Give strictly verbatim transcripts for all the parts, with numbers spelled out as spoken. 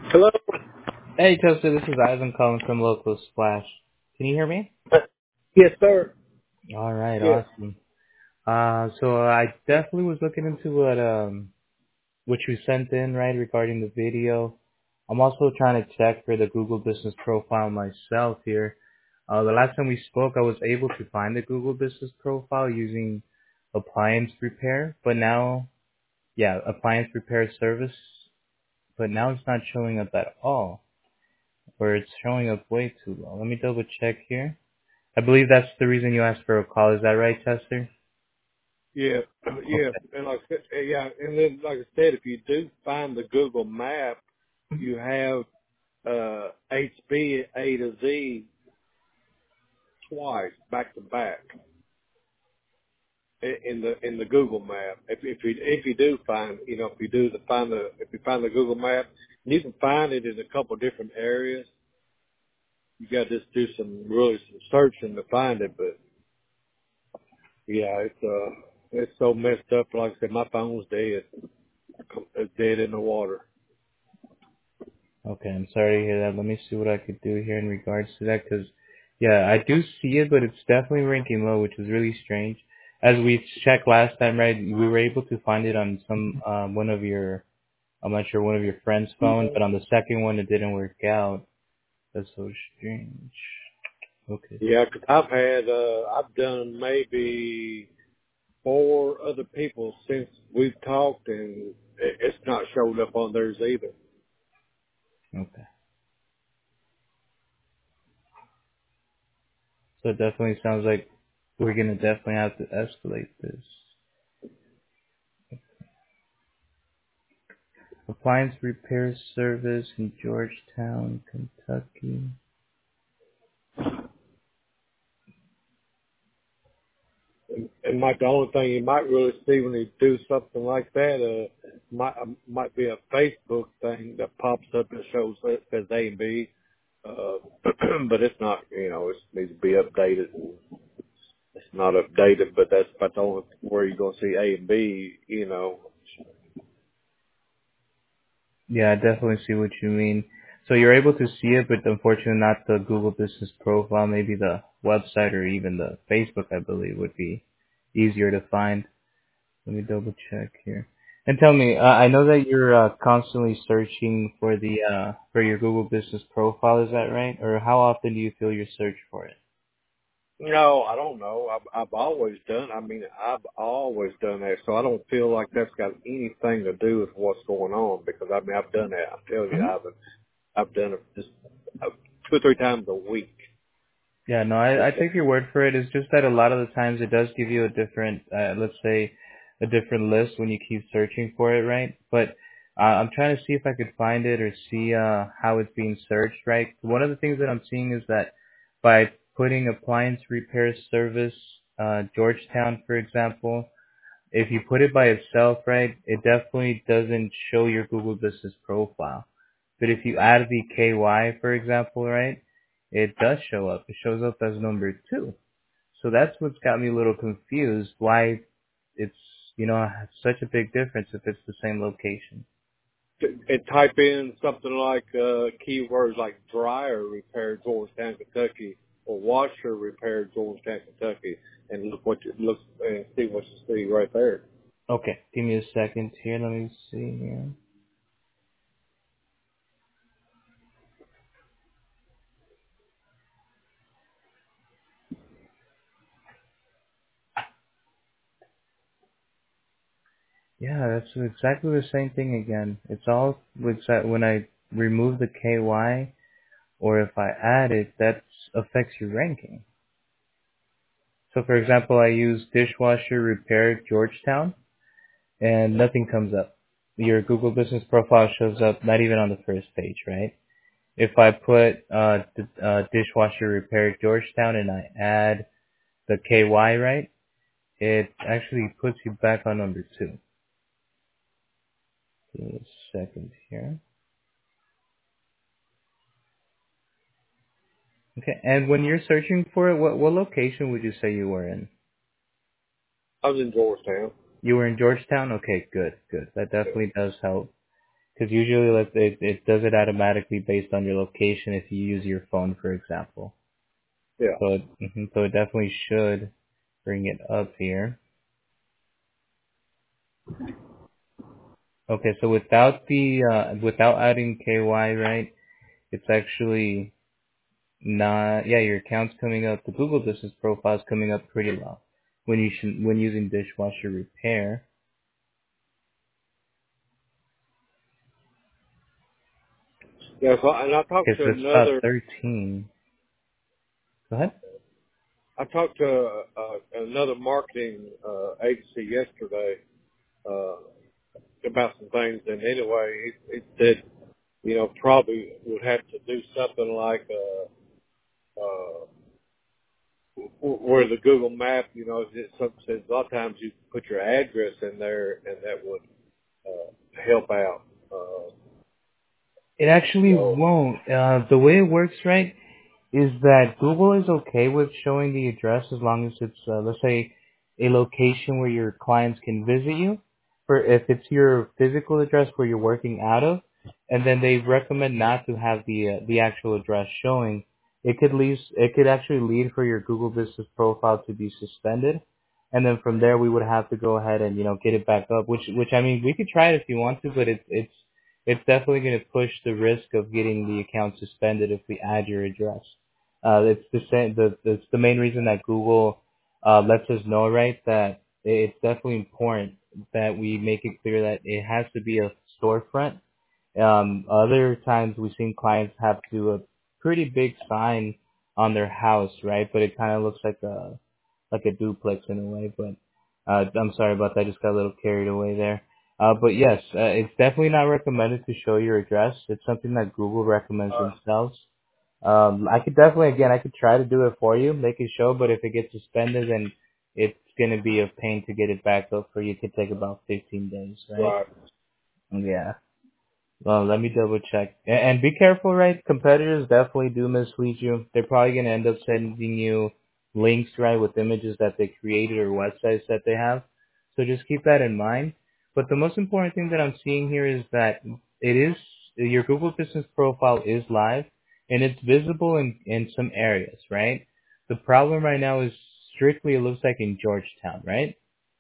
Hello? Hey, Chester, this is Ivan calling from Local Splash. Can you hear me? Yes, sir. All right, Yes. awesome. Uh, so I definitely was looking into what um what you sent in, right, regarding the video. I'm also trying to check for the Google Business Profile myself here. Uh, the last time we spoke, I was able to find the Google Business Profile using appliance repair, but now, yeah, appliance repair service, but now it's not showing up at all, or it's showing up way too low. Let me double check here. I believe that's the reason you asked for a call. Is that right, Chester? Yeah. Yeah. Okay. And like I said, eh, yeah, and then like I said, if you do find the Google map, you have uh H B A to Z twice back to back i- in the in the Google map. If if you if you do find you know if you do the find the if you find the Google map, you can find it in a couple different areas. You got to just do some really some searching to find it, but yeah, it's uh it's so messed up. Like I said, my phone's dead. It's dead in the water. Okay, I'm sorry to hear that. Let me see what I could do here in regards to that, because, yeah, I do see it, but it's definitely ranking low, which is really strange. As we checked last time, right, we were able to find it on some, um, one of your, I'm not sure, one of your friend's phone, but on the second one, it didn't work out. That's so strange. Okay. Yeah, 'cause I've had, uh, I've done maybe four other people since we've talked, and it- it's not showed up on theirs either. Okay. So it definitely sounds like we're going to definitely have to escalate this. Appliance repair service in Georgetown, Kentucky. And, and Mike, the only thing you might really see when you do something like that, uh, might uh, might be a Facebook thing that pops up that shows that says A and B, uh, but it's not. You know, it needs to be updated. It's not updated, but that's about the only where you're gonna see A and B. You know, Yeah, I definitely see what you mean. So you're able to see it, but unfortunately not the Google Business Profile. Maybe the website or even the Facebook, I believe, would be easier to find. Let me double check here. And tell me, uh, I know that you're uh, constantly searching for the uh, for your Google Business Profile. Is that right? Or how often do you feel your search for it? no, I don't know. I've, I've always done. I mean, I've always done that, so I don't feel like that's got anything to do with what's going on. Because I mean, I've done that. I'm telling you, I've I've done it just uh, two or three times a week. Yeah, no, I, Just I take your word for it. It's just that a lot of the times it does give you a different, uh, let's say, a different list when you keep searching for it, right? But uh, I'm trying to see if I could find it or see uh, how it's being searched, right? One of the things that I'm seeing is that by putting appliance repair service, uh, Georgetown, for example, if you put it by itself, right, it definitely doesn't show your Google Business Profile. But if you add the K Y, for example, right, it does show up. It shows up as number two. So that's what's got me a little confused. Why it's, you know, such a big difference if it's the same location. and type in something like uh, keywords like dryer repair Georgetown, Kentucky, or washer repair Georgetown, Kentucky, and look what you look and see what you see right there. Okay, give me a second here. Let me see here. Yeah, that's exactly the same thing again. It's all exa- when I remove the K Y or if I add it, that affects your ranking. So for example, I use dishwasher repair Georgetown and nothing comes up. Your Google Business Profile shows up not even on the first page, right? If I put uh, d- uh, dishwasher repair Georgetown and I add the K Y, right, it actually puts you back on number two. Give me a second here. Okay, and when you're searching for it, what what location would you say you were in? I was in Georgetown. You were in Georgetown? Okay, good, good. That definitely does help. Because usually like, it, it does it automatically based on your location if you use your phone, for example. Yeah. So it, mhm, so it definitely should bring it up here. Okay, so without the uh, without adding K Y, right? It's actually not. Yeah, your account's coming up. The Google Business Profile is coming up pretty low when you should, when using Dishwasher Repair. Yeah. So, and I talked Because to it's about another. thirteen. Go ahead. I talked to uh, another marketing uh, agency yesterday uh, about some things, and anyway, he, he said, you know, probably would have to do something like uh, uh, where the Google Map, you know, it says a lot of times you put your address in there, and that would uh, help out. Uh, It actually so won't. Uh, the way it works, right, is that Google is okay with showing the address as long as it's, uh, let's say, a location where your clients can visit you. For if it's your physical address where you're working out of, and then they recommend not to have the uh, the actual address showing. It could lead, it could actually lead for your Google Business Profile to be suspended, and then from there we would have to go ahead and you know get it back up. Which which I mean we could try it if you want to, but it's it's it's definitely going to push the risk of getting the account suspended if we add your address. Uh, it's the same. The it's the main reason that Google uh, lets us know, right? That it's definitely important that we make it clear that it has to be a storefront. Um, other times we've seen clients have to do a pretty big sign on their house, right? But it kind of looks like a like a duplex in a way. But uh, I'm sorry about that. I just got a little carried away there. Uh, but yes, uh, it's definitely not recommended to show your address. It's something that Google recommends uh, themselves. Um, I could definitely, again, I could try to do it for you, make it show, but if it gets suspended, then it's going to be a pain to get it back up for you. It could take about fifteen days, right? right, Yeah. Well, let me double check. And, and be careful, right? Competitors definitely do mislead you. They're probably going to end up sending you links, right, with images that they created or websites that they have. So just keep that in mind. But the most important thing that I'm seeing here is that it is, your Google Business Profile is live and it's visible in, in some areas, right? The problem right now is strictly, it looks like in Georgetown, right?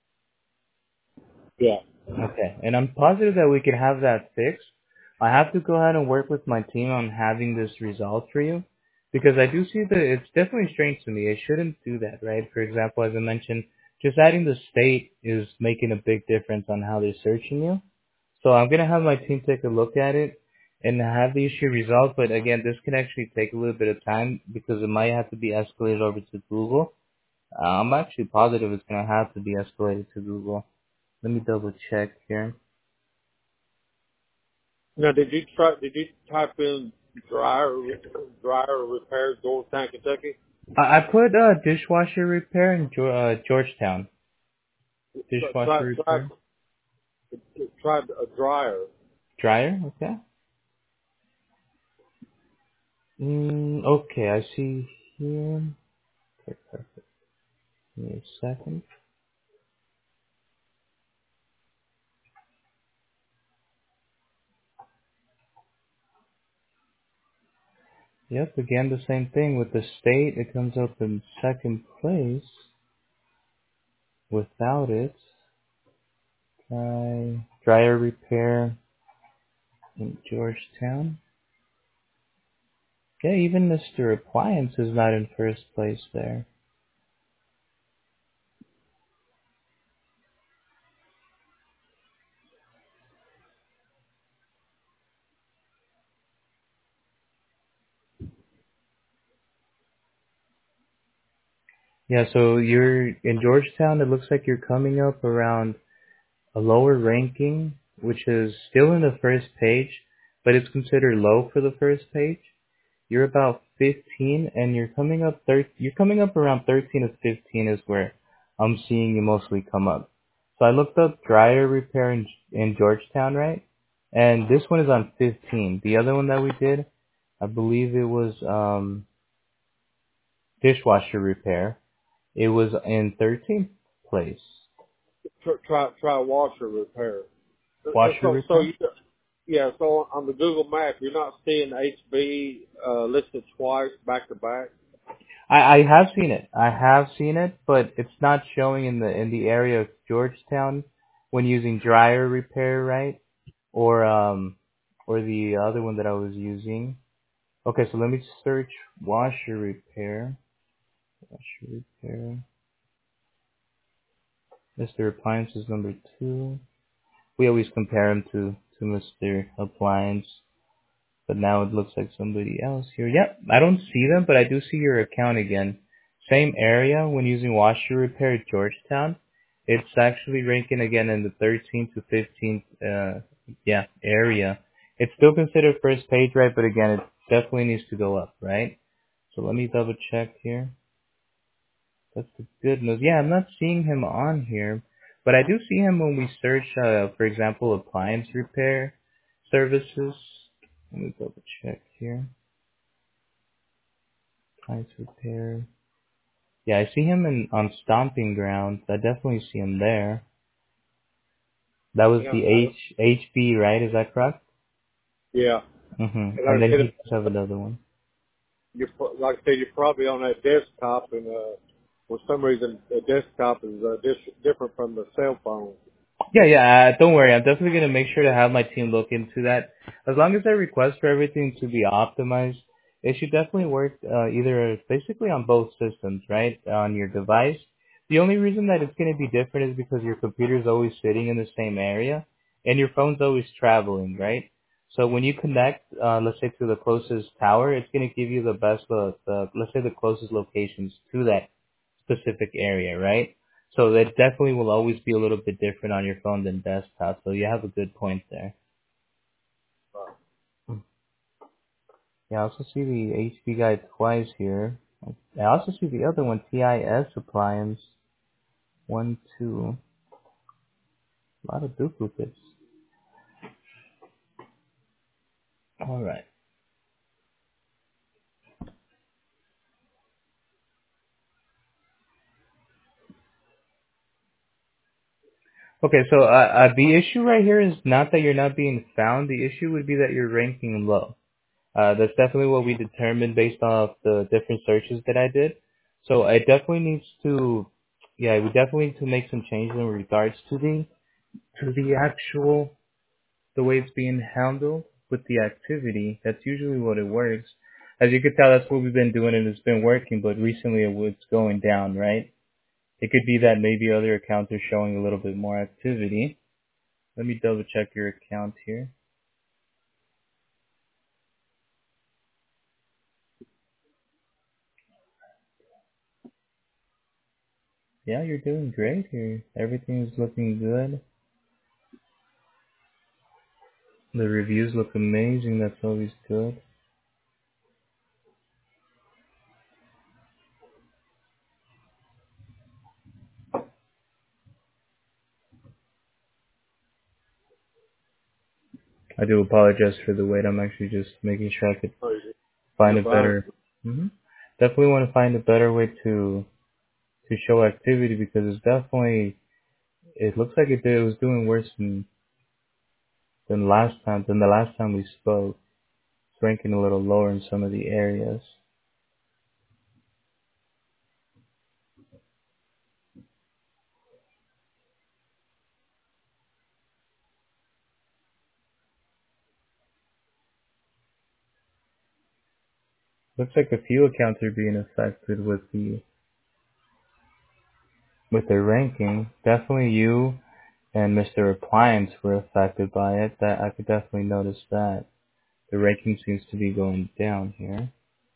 yeah. Okay, and I'm positive that we can have that fixed. I have to go ahead and work with my team on having this resolved for you because I do see that it's definitely strange to me. It shouldn't do that, right? For example, as I mentioned, just adding the state is making a big difference on how they're searching you. So I'm going to have my team take a look at it and have the issue resolved. But again, this can actually take a little bit of time because it might have to be escalated over to Google. Uh, I'm actually positive it's going to have to be escalated to Google. Let me double check here. Now, did you try? Did you type in dryer dryer repairs, Georgetown, Kentucky? I I put uh, dishwasher repair in Geo- uh, Georgetown. Try try Dishwasher try, repair. try a dryer. Dryer, okay. Mm, okay, I see here. Okay, perfect. Give me a second. Yep, again the same thing with the state. It comes up in second place. Without it, try dryer repair in Georgetown. Okay, even Mister Appliance is not in first place there. Yeah, so you're in Georgetown. It looks like you're coming up around a lower ranking, which is still in the first page, but it's considered low for the first page. You're about fifteen, and you're coming up thir- You're coming up around thirteen to fifteen is where I'm seeing you mostly come up. So I looked up dryer repair in, in Georgetown, right? And this one is on fifteen. The other one that we did, I believe it was um, dishwasher repair. It was in thirteenth place. Try try, try washer repair. Uh, Washer So so repair? you yeah. So on the Google map, you're not seeing H B uh, listed twice back to back. I, I have seen it. I have seen it, but it's not showing in the in the area of Georgetown when using dryer repair, right? Or um or the other one that I was using. Okay, so let me search washer repair. Washer repair. Mister Appliances number two. We always compare him to to Mister Appliance, but now it looks like somebody else here. Yep, I don't see them, but I do see your account again. Same area when using washer repair at Georgetown. It's actually ranking again in the thirteenth to fifteenth uh yeah area. It's still considered first page, right? But again, it definitely needs to go up, right? So let me double check here. That's the good news. Yeah, I'm not seeing him on here, but I do see him when we search, uh, for example, appliance repair services. Let me double check here. Appliance repair. Yeah, I see him in on Stomping Grounds. I definitely see him there. That was Yeah, the I, H HB, right? Is that correct? yeah. Mhm. And And like I then said, he does have another one. you're pro- like I said, you're probably on that desktop, and uh, for some reason, the desktop is uh, dis- different from the cell phone. Yeah, yeah. Uh, don't worry. I'm definitely gonna make sure to have my team look into that. As long as I request for everything to be optimized, it should definitely work uh, either basically on both systems, right? On your device. The only reason that it's gonna be different is because your computer is always sitting in the same area, and your phone's always traveling, right? So when you connect, uh, let's say to the closest tower, it's gonna give you the best, uh, the, let's say the closest locations to that specific area, right? So that definitely will always be a little bit different on your phone than desktop. So you have a good point there. Yeah, I also see the H P guy twice here. I also see the other one, T I S appliance. One, two. A lot of duplicates. Alright. Okay, so uh, uh, the issue right here is not that you're not being found. The issue would be that you're ranking low. Uh, that's definitely what we determined based off the different searches that I did. So it definitely needs to, yeah, we definitely need to make some changes in regards to the to the actual the way it's being handled with the activity. That's usually what it works. As you could tell, that's what we've been doing and it's been working. But recently, it was going down, right? It could be that maybe other accounts are showing a little bit more activity. Let me double check your account here. Yeah, you're doing great here. Everything is looking good. The reviews look amazing. That's always good. I do apologize for the wait. I'm actually just making sure I could So find you're a fine. better. hmm Definitely want to find a better way to to show activity because it's definitely. It looks like it, did, it was doing worse than than last time. Than the last time we spoke. It's ranking a little lower in some of the areas. Looks like a few accounts are being affected with the with their ranking. Definitely you and Mister Appliance were affected by it. That I could definitely notice that. The ranking seems to be going down here.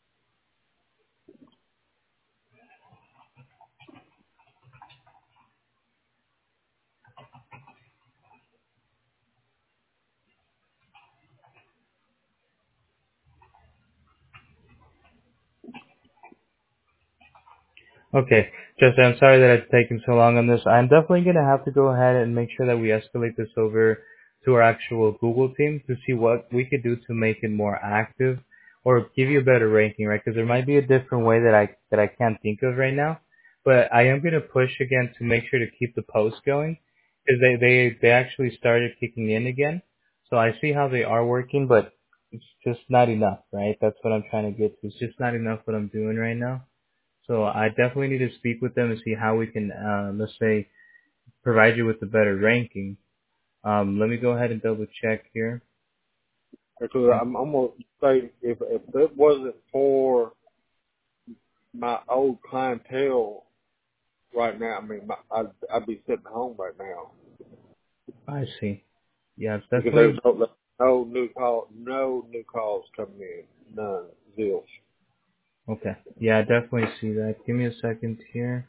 Okay, Justin, I'm sorry that it's taken so long on this. I'm definitely going to have to go ahead and make sure that we escalate this over to our actual Google team to see what we could do to make it more active or give you a better ranking, right? Because there might be a different way that I that I can't think of right now. But I am going to push again to make sure to keep the post going because they, they, they actually started kicking in again. So I see how they are working, but it's just not enough, right? That's what I'm trying to get to. It's just not enough what I'm doing right now. So I definitely need to speak with them and see how we can, uh, let's say, provide you with a better ranking. Um, let me go ahead and double check here. Because I'm, I'm gonna say if if it wasn't for my old clientele right now, I mean, my, I'd I'd be sitting home right now I see. Yeah, it's because there's definitely no no new call, no new calls coming in, none, zilch. okay. Yeah, I definitely see that. Give me a second here.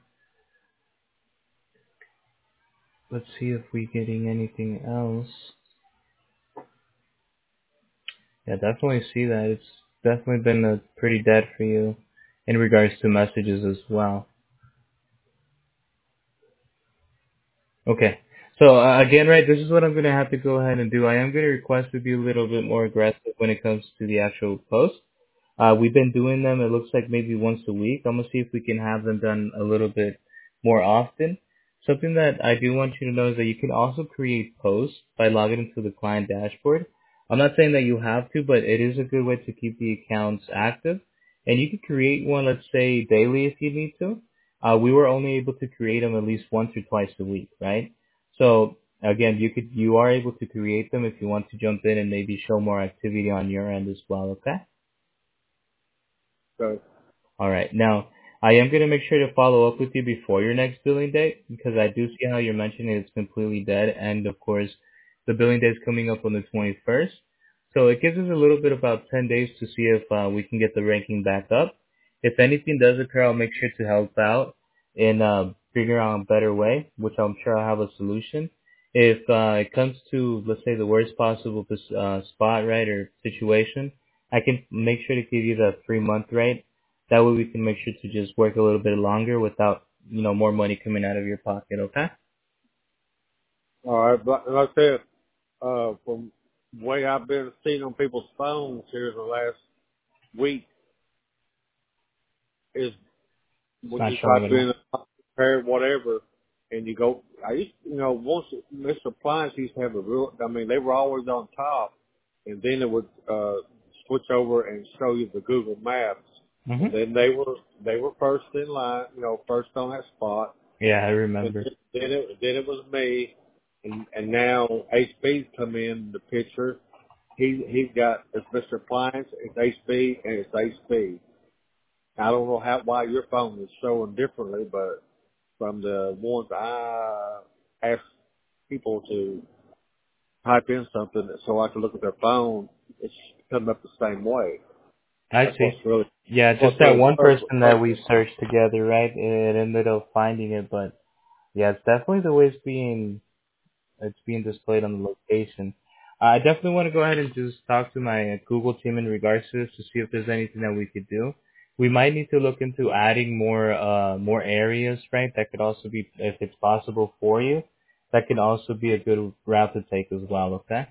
Let's see if we're getting anything else. Yeah, definitely see that. It's definitely been a pretty dead for you in regards to messages as well. Okay. So uh, again, right, this is what I'm going to have to go ahead and do. I am going to request to be a little bit more aggressive when it comes to the actual post. Uh, we've been doing them, it looks like maybe once a week. I'm going to see if we can have them done a little bit more often. Something that I do want you to know is that you can also create posts by logging into the client dashboard. I'm not saying that you have to, but it is a good way to keep the accounts active. And you can create one, let's say, daily if you need to. Uh, we were only able to create them at least once or twice a week, right? So again, you could, you are able to create them if you want to jump in and maybe show more activity on your end as well, okay? So All right. Now, I am going to make sure to follow up with you before your next billing date because I do see how you're mentioning it's completely dead. And of course, the billing date is coming up on the twenty-first. So it gives us a little bit about ten days to see if uh, we can get the ranking back up. If anything does occur, I'll make sure to help out in uh, figuring out a better way, which I'm sure I'll have a solution. If uh, it comes to, let's say, the worst possible uh, spot, right, or situation, I can make sure to give you the three month rate. That way we can make sure to just work a little bit longer without, you know, more money coming out of your pocket, okay? all right, but like I said, uh, from the way I've been seeing on people's phones here in the last week is It's when not you showing type enough. in a pair whatever and you go, I used, you know, once Mister Appliance used to have a real, I mean, they were always on top, and then it would uh, switch over and show you the Google Maps, hmm and then they were they were first in line, you know, first on that spot, Yeah, I and remember. then it then it was me, and and now H B's come in the picture. He he's got it's Mister Appliance, it's H B, and it's H B. I don't know how why your phone is showing differently, but from the ones I ask people to type in something so I can look at their phone, it's coming up the same way. I That's see. what's really Yeah, what's just that really one purpose. person that we purpose. searched together, right? It ended up finding it, but yeah, it's definitely the way it's being it's being displayed on the location. Uh, I definitely want to go ahead and just talk to my Google team in regards to this to see if there's anything that we could do. We might need to look into adding more uh more areas, right? That could also be, if it's possible for you, that could also be a good route to take as well. Okay.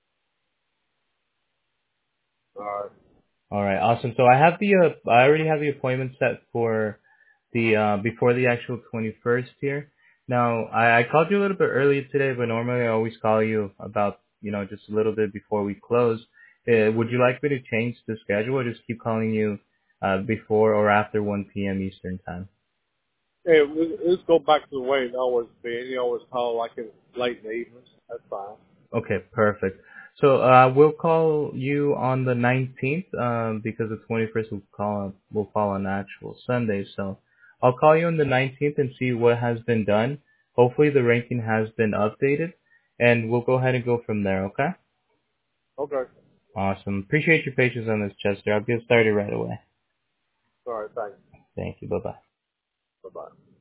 All right. All right. Awesome. So I have the uh, I already have the appointment set for the uh before the actual twenty-first here. Now, I, I called you a little bit earlier today, but normally I always call you about, you know, just a little bit before we close. Uh, would you like me to change the schedule or just keep calling you uh before or after one p.m. Eastern time? Hey, we- let's go back to the way it always been. You always call like in late in the evenings. That's fine. Okay, perfect. So uh, we'll call you on the nineteenth um, because the twenty-first will call will fall on actual Sunday. So I'll call you on the nineteenth and see what has been done. Hopefully the ranking has been updated, and we'll go ahead and go from there. Okay? Okay. Awesome. Appreciate your patience on this, Chester. I'll get started right away. All right. Thanks. Thank you. Bye bye. Bye bye.